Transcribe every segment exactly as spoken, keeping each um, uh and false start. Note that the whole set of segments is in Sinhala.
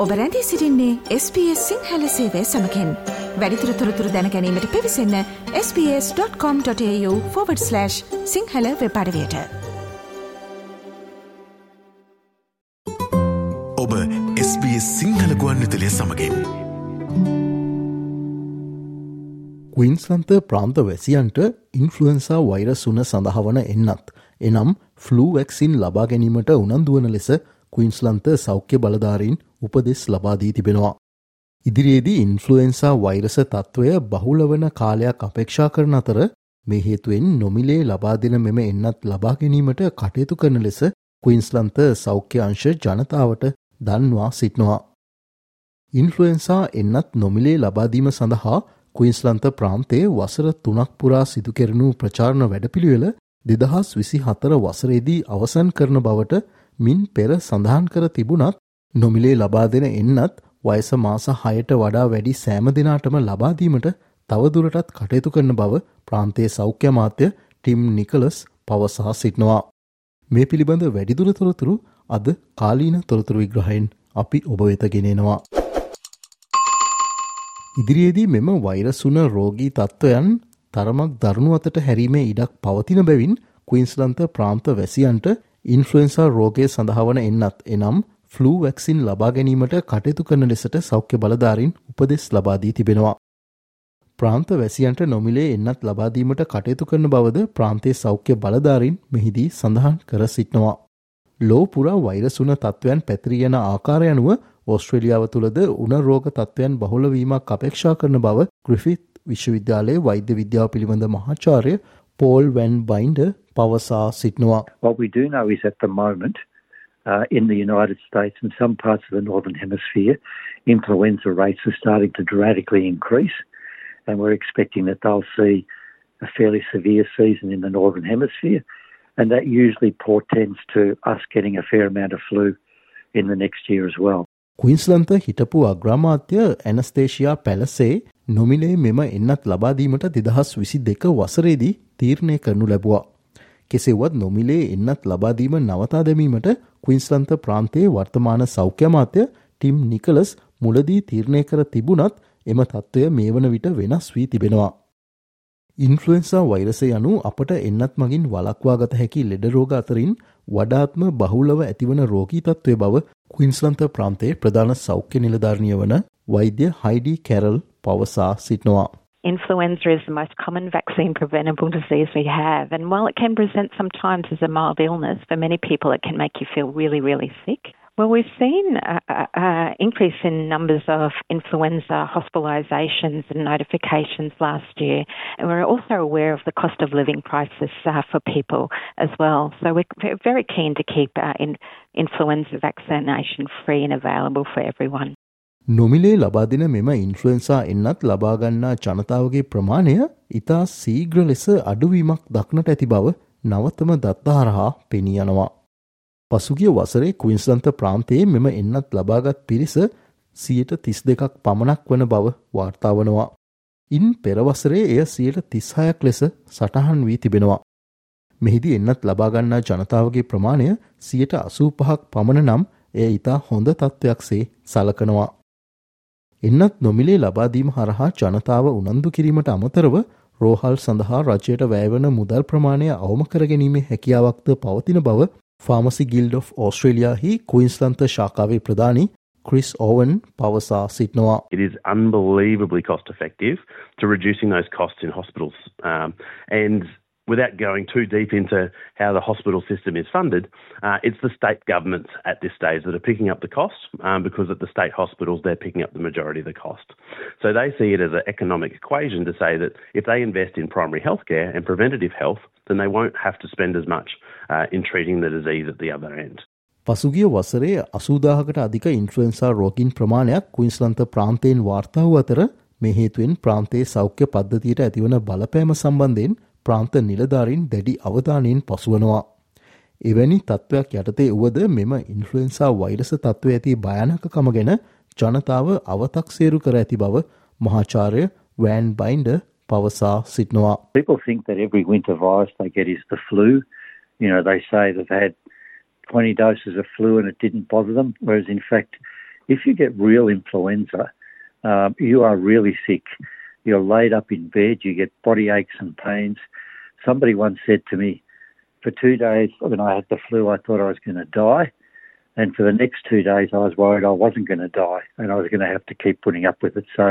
ඔබ රැඳී සිටින්නේ එස් බී එස් සිංහල සේවය සමගින්. වැඩිදුර තොරතුරු දැන ගැනීමට පිවිසන්න S B S dot com dot AU forward slash Sinhala web අඩවියට. ඔබ එස් බී එස් සිංහල ගුවන්විදුලිය සමගින්. ක්වීන්ස්ලන්ත ප්‍රාන්ත වැසියන්ට ඉන්ෆ්ලුවෙන්සා වෛරස් උන සඳහවන එන්නත් එනම් ෆ්ලූ වැක්සින් ලබා ගැනීමට උනන්දුවන ලෙස ක්වීන්ස්ලන්ත සෞඛ්‍ය බලධාරීන් උපදෙස් ලබා දී තිබෙනවා. ඉදිරියේදී ඉන්ෆ්ලුවෙන්සා වෛරස තත්ත්වය බහුල වන කාලයක් අපේක්ෂා කරන අතර මේ හේතුවෙන් නොමිලේ ලබා දෙන මෙම එන්නත් ලබා ගැනීමට කටයුතු කරන ලෙස ක්වීන්ස්ලන්ත සෞඛ්‍ය අංශ ජනතාවට දන්වා සිටිනවා. ඉන්ෆ්ලුවෙන්සා එන්නත් නොමිලේ ලබා දීම සඳහා ක්වීන්ස්ලන්ත ප්‍රාන්තයේ වසර තුනක් පුරා සිදු කෙරෙනු ප්‍රචාරණ වැඩපිළිවෙල දෙදහස් විසි හතර වසරේදී අවසන් කරන බවට මින් පෙර සඳහන් කර තිබුණත් නොමිලේ ලබා දෙන එන්නත් වයස මාස හයට වඩා වැඩි සෑම දෙනාටම ලබා දීමට තවදුරටත් කටයුතු කරන බව ප්‍රාන්තයේ සෞඛ්‍ය අමාත්‍ය ටිම් නිකලස් පවසා සිටිනවා. මේ පිළිබඳ වැඩිදුර තොරතුරු අද කාලීන තොරතුරු විග්‍රහයෙන් අපි ඔබ වෙත ගෙනෙනවා. ඉදිරියේදී මෙම වෛරසුන රෝගී තත්ත්වයන් තරමක් දරුණු අතට හැරීමේ ඉඩක් පවතින බැවින් ක්වීන්ස්ලන්ත ප්‍රාන්ත වැසියන්ට ඉන්ෆ්ලුවෙන්සා රෝගය සඳහවන එන්නත් එනම් ෆ්ලූ වැක්සින් ලබා ගැනීමට කටයුතු කරන ලෙසට සෞඛ්‍ය බලධාරීන් උපදෙස් ලබා දී තිබෙනවා. ප්‍රාන්ත වැසියන්ට නොමිලේ එන්නත් ලබා දීමට කටයුතු කරන බවද ප්‍රාන්තයේ සෞඛ්‍ය බලධාරීන් මෙහිදී සඳහන් කර සිටිනවා. ලෝ පුරා වෛරසුන තත්ත්වයන් පැතිරී යන ආකාරය අනුව ඕස්ට්‍රේලියාව තුළද උණ රෝග තත්ත්වයන් බහුල වීමක් අපේක්ෂා කරන බව ග්‍රිෆිත් විශ්වවිද්‍යාලයේ වෛද්‍ය විද්‍යාව පිළිබඳ මහාචාර්ය පෝල් වැන් බයින්ඩර් පවසා සිටිනවා. What we do know is at the moment uh, in the United States and some parts of the Northern Hemisphere, influenza rates are starting to dramatically increase, and we're expecting that they'll see a fairly severe season in the Northern Hemisphere, and that usually portends to us getting a fair amount of flu in the next year as well. ක්වීන්ස්ලන්ත හිටපු අග්‍රාමාත්‍ය ඇනස්තේෂියා පැලසේ නොමිලේ මෙම එන්නත් ලබා දීමට දෙදහස් විසි දෙක වසරේදී තීරණය කරනු ලැබුවා. කෙසේවත් නොමිලේ එන්නත් ලබා දීම නවතා දැමීමට ක්වීන්ස්ලන්ත ප්‍රාන්තයේ වර්තමාන සෞඛ්‍ය අමාත්‍ය ටිම් නිකලස් මුලදී තීරණය කර තිබුණත් එම තත්ත්වය මේ වන විට වෙනස් වී තිබෙනවා. ඉන්ෆ්ලුවෙන්සා වෛරසය යනු අපට එන්නත් මගින් වළක්වා ගත හැකි ලෙඩ රෝග අතරින් වඩාත්ම බහුලව ඇතිවන රෝගී තත්ත්වය බව ක්වීන්ස්ලන්ත ප්‍රාන්තයේ ප්‍රධාන සෞඛ්‍ය නිලධාරිනිය වන වෛද්‍ය හයිඩි කැරල් පවසා සිටිනවා. Influenza is the most common vaccine preventable disease we have, and while it can present sometimes as a mild illness, for many people it can make you feel really, really sick. Well, we've seen an increase in numbers of influenza hospitalisations and notifications last year, and we're also aware of the cost of living crisis uh, for people as well. So we're very keen to keep uh, in, influenza vaccination free and available for everyone. නොමිලේ ලබා දෙන මෙම ඉන්ෆ්ලුවෙන්සා එන්නත් ලබා ගන්නා ජනතාවගේ ප්‍රමාණය ඉතා සීග්‍ර ලෙස අඩුවීමක් දක්නට ඇති බව නවතම දත්ත හරහා පෙනී යනවා. පසුගිය වසරේ ක්වීන්ස්ලන්ත ප්‍රාන්තයේ මෙම එන්නත් ලබාගත් පිරිස සියයට තිස් දෙකක් පමණක් වන බව වාර්තා වනවා. ඉන් පෙර වසරේ එය සියයට තිස් හයක් ලෙස සටහන් වී තිබෙනවා. මෙහිදී එන්නත් ලබා ගන්නා ජනතාවගේ ප්‍රමාණය සියයට අසූ පහක් පමණ නම් එය ඉතා හොඳ තත්ත්වයක්සේ සලකනවා. එන්නත් නොමිලේ ලබා දීම හරහා ජනතාව උනන්දු කිරීමට අමතරව රෝහල් සඳහා රජයට වැයවන මුදල් ප්‍රමාණය අවම කර ගැනීමේ හැකියාවක්ද පවතින බව ෆාමසි ගිල්ඩ් ඔෆ් ඕස්ට්‍රේලියාහි ක්වීන්ස්ලන්ත ශාඛාවේ ප්‍රධානී Chris Owen පවසා සිටිනවා. It is unbelievably cost effective to reducing those costs in hospitals, um, and without going too deep into how the hospital system is funded, uh, it's the state governments at this stage that are picking up the cost, um, because at the state hospitals they're picking up the majority of the cost. So they see it as an economic equation to say that if they invest in primary healthcare and preventative health, then they won't have to spend as much uh, in treating the disease at the other end. පසුගිය වසරේ අසූදාහකට අධික ඉන්ෆ්ලුවෙන්සා රෝගීන් ප්‍රමාණයක් ක්වීන්ස්ලන්ත ප්‍රාන්තයෙන් වාර්තා වූ අතර මේ හේතුවෙන් ප්‍රාන්තයේ සෞඛ්‍ය පද්ධතියට ඇතිවන බලපෑම සම්බන්ධයෙන් ප්‍රාන්ත නිලධාරීන් දැඩි අවධානයෙන් පසුවනවා. එවැනි තත්ත්වයක් යටතේ වුවද මෙම ඉන්ෆ්ලුවෙන්සා වෛරස තත්ත්වය ඇති භයානකකම ගැන ජනතාව අවතක්සේරු කර ඇති බව මහාචාර්ය වෑන් බයින්ඩර් පවසා සිටිනවා. People think that every winter virus they get is the flu. You know, they say they've had twenty doses of flu and it didn't bother them, whereas in fact If you get real influenza, um, you are really sick. You're laid up in bed, you get body aches and pains. Somebody once said to me, for two days when I had the flu, I thought I was going to die. And for the next two days, I was worried I wasn't going to die and I was going to have to keep putting up with it. So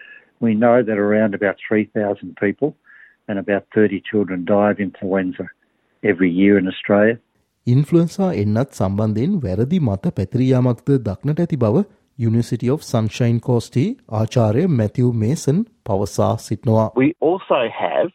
we know that around about three thousand people and about thirty children die of influenza every year in Australia. ඉන්ෆ්ලුවෙන්සා එන්නත් සම්බන්ධයෙන් වැරදි මත පැතිරියාමක්ද දක්නට ඇති බව University of Sunshine Coast ආචාර්ය මැතිව් මේසන් පවසා සිටිනවා. We also have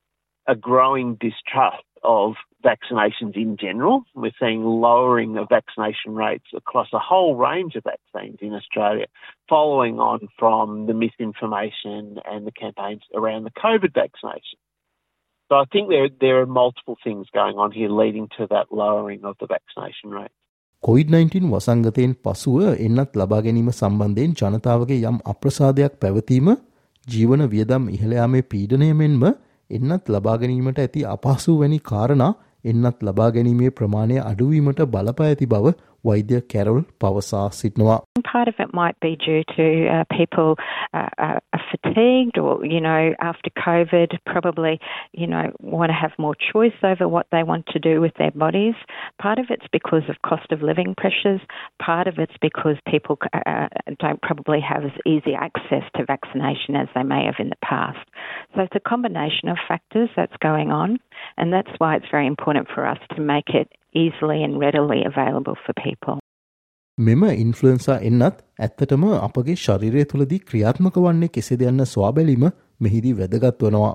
a growing distrust of vaccinations in general. We're seeing lowering of vaccination rates across a whole range of vaccines in Australia, following on from the misinformation and the campaigns around the COVID vaccination. So I think there, there are multiple things going on here leading to that lowering of the vaccination rate. COVID nineteen වසංගතයෙන් පසුව එන්නත් ලබා ගැනීම සම්බන්ධයෙන් ජනතාවගේ යම් අප්‍රසාදයක් පැවතීම, ජීවන වියදම් ඉහළ යාමේ පීඩනය මෙන්ම එන්නත් ලබා ගැනීමට ඇති අපහසු වැනි කාරණා එන්නත් ලබා ගැනීමේ ප්‍රමාණය අඩුවීමට බලපා ඇති බව වෛද්‍ය කැරොල් පවසා සිටිනවා. Part of it might be due to uh, people uh, uh, are fatigued or, you know, after COVID probably, you know, want to have more choice over what they want to do with their bodies. Part of it's because of cost of living pressures. Part of it's because people uh, don't probably have as easy access to vaccination as they may have in the past. So it's a combination of factors that's going on, and that's why it's very important for us to make it easily and readily available for people. මෙම ඉන්ෆ්ලුවෙන්සා එන්නත් ඇත්තටම අපගේ ශරීරය තුළදී ක්‍රියාත්මක වන්නේ කෙසේද යන්න සොයා බැලීම මෙහිදී වැදගත් වනවා.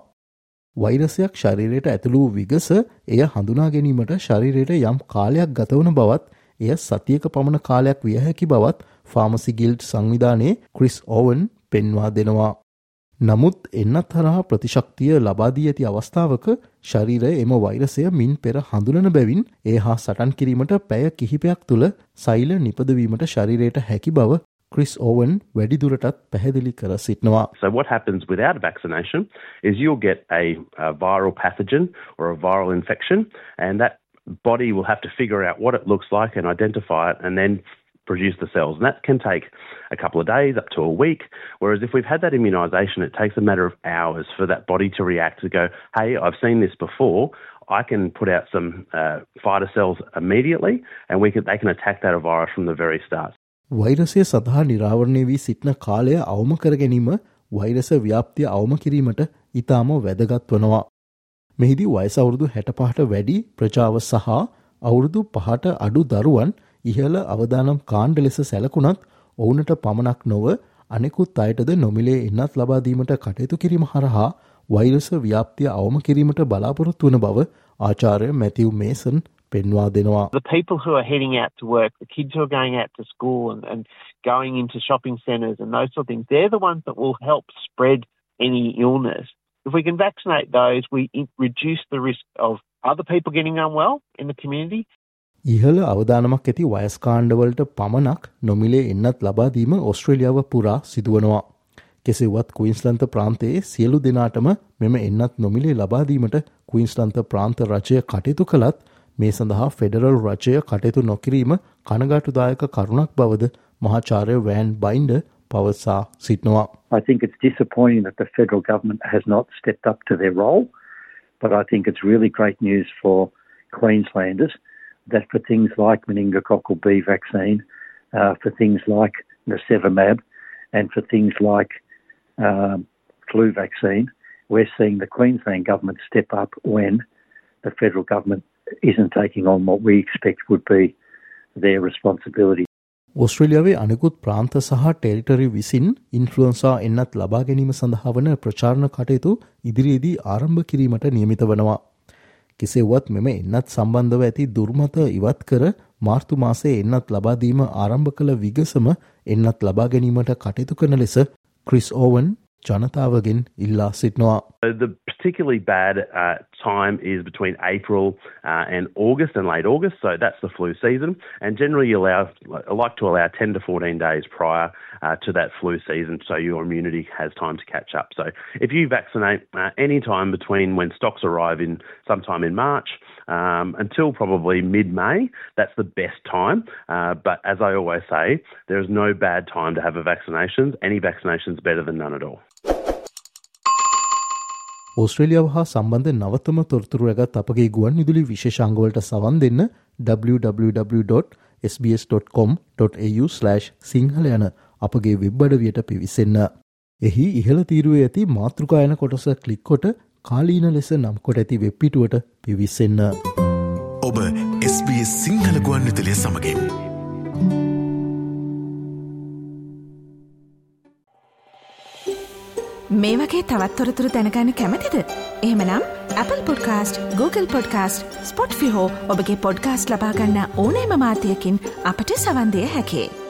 වෛරසයක් ශරීරයට ඇතුළු විගස එය හඳුනා ගැනීමට ශරීරයට යම් කාලයක් ගතවන බවත්, එය සතියක පමණ කාලයක් විය හැකි බවත් ෆාමසි ගිල්ඩ් සංවිධානයේ ක්‍රිස් ඕවන් පෙන්වා දෙනවා. නමුත් එන්නත් හරහා ප්‍රතිශක්තිය ලබා දී ඇති අවස්ථාවක ශරීරය එම වෛරසය මින් පෙර හඳුනන බැවින් ඒ හා සටන් කිරීමට පැය කිහිපයක් තුළ සෛල නිපදවීමට ශරීරයට හැකි බව ක්‍රිස් ඕවන් වැඩිදුරටත් පැහැදිලි කර සිටිනවා. So what happens without vaccination is you'll get a, a viral pathogen or a viral infection, and that body will have to figure out what it looks like and identify it and then produce the cells. And that can take a couple of days up to a week, whereas if we've had that immunisation, it takes a matter of hours for that body to react, to go, hey, I've seen this before, I can put out some uh, fighter cells immediately and we can, they can attack that virus from the very start. වෛරසය සඳහා නිරාවරණය වී සිටින කාලය අවම කර ගැනීම වෛරස ව්‍යාප්තිය අවම කිරීමට ඉතාම වැදගත් වනවා. මෙහිදී වයස අවුරුදු හැට පහට වැඩි ප්‍රජාව සහ අවුරුදු පහට අඩු දරුවන් ඉහළ අවදානම් කාණ්ඩ ලෙස සැලකුණත් ඔවුනට පමණක් නොව අනෙකුත් අයටද නොමිලේ එන්නත් ලබා දීමට කටයුතු කිරීම හරහා වෛරස ව්‍යාප්තිය අවම කිරීමට බලාපොරොත්තු වන බව ආචාර්ය මැතිව් මේසන් පෙන්වා දෙනවා. The people who are heading out to work, the kids who are going out to school and, and going into shopping centres and those sort of things, they're the ones that will help spread any illness. If we can vaccinate those, we reduce the risk of other people getting unwell in the community. ඉහළ අවදානමක් ඇති වයස් කාණ්ඩවලට පමණක් නොමිලේ එන්නත් ලබා දීම ඕස්ට්‍රේලියාව පුරා සිදුවනවා. කෙසේවත් ක්වීන්ස්ලන්ත ප්‍රාන්තයේ සියලු දෙනාටම මෙම එන්නත් නොමිලේ ලබා දීමට ක්වීන්ස්ලන්ත ප්‍රාන්ත රජය කටයුතු කළත් මේ සඳහා ෆෙඩරල් රජය කටයුතු නොකිරීම කනගාටුදායක කරුණක් බවද මහාචාර්ය වෑන් බයින්ඩර් පවසා සිටිනවා. I think it's disappointing that the federal government has not stepped up to their role, but I think it's really great news for Queenslanders that for things like meningococcal B vaccine, uh, for things like Nirsevimab, and for things like uh, flu vaccine, we're seeing the Queensland government step up when the federal government isn't taking on what we expect would be their responsibility. ඔස්ට්‍රේලියාවේ අනෙකුත් ප්‍රාන්ත සහ ටෙරිටරි විසින් ඉන්ෆ්ලුවෙන්සා එන්නත් ලබා ගැනීම සඳහා වන ප්‍රචාරණ කටයුතු ඉදිරියේදී ආරම්භ කිරීමට නියමිත වනවා. කෙසේවත් මෙම එන්නත් සම්බන්ධව ඇති දුර්මත ඉවත් කර මාර්තු මාසයේ එන්නත් ලබා දීම ආරම්භ කළ විගසම එන්නත් ලබා ගැනීමට කටයුතු කරන ලෙස ක්‍රිස් ඕවන් ජනතාවගෙන් ඉල්ලා සිටිනවා. The particularly bad uh, time is between April uh, and August and late August, so that's the flu season. And generally, you allow I like to allow ten to fourteen days prior uh, to that flu season, so your immunity has time to catch up. So if you vaccinate uh, any time between when stocks arrive in sometime in March um, until probably mid-May, that's the best time. Uh, but as I always say, there is no bad time to have a vaccination. Any vaccination is better than none at all. ඕස්ට්‍රේලියාව හා සම්බන්ධ නවතම තොරතුරු රැගත් අපගේ ගුවන් විදුලි විශේෂාංගවලට සවන් දෙන්න double-u double-u double-u dot s b s dot com dot a u slash Sinhala යන අපගේ වෙබ් අඩවියට පිවිසෙන්න. එහි ඉහළ තීරුවේ ඇති මාතෘකා යන කොටස ක්ලික් කොට කාලීන ලෙස නම් කොට ඇති වෙබ් පිටුවට පිවිසෙන්න. ඔබ S B S සිංහල ගුවන් විදුලිය සමගින් මේ වගේ තවත් තොරතුරු දැනගන්න කැමතිද? එහෙමනම් Apple Podcast, Google Podcast, Spotify හෝ ඔබගේ පොඩ්කාස්ට් ලබා ගන්න ඕනෑම මාධ්‍යයකින් අපට සවන් දෙන්න හැකියි.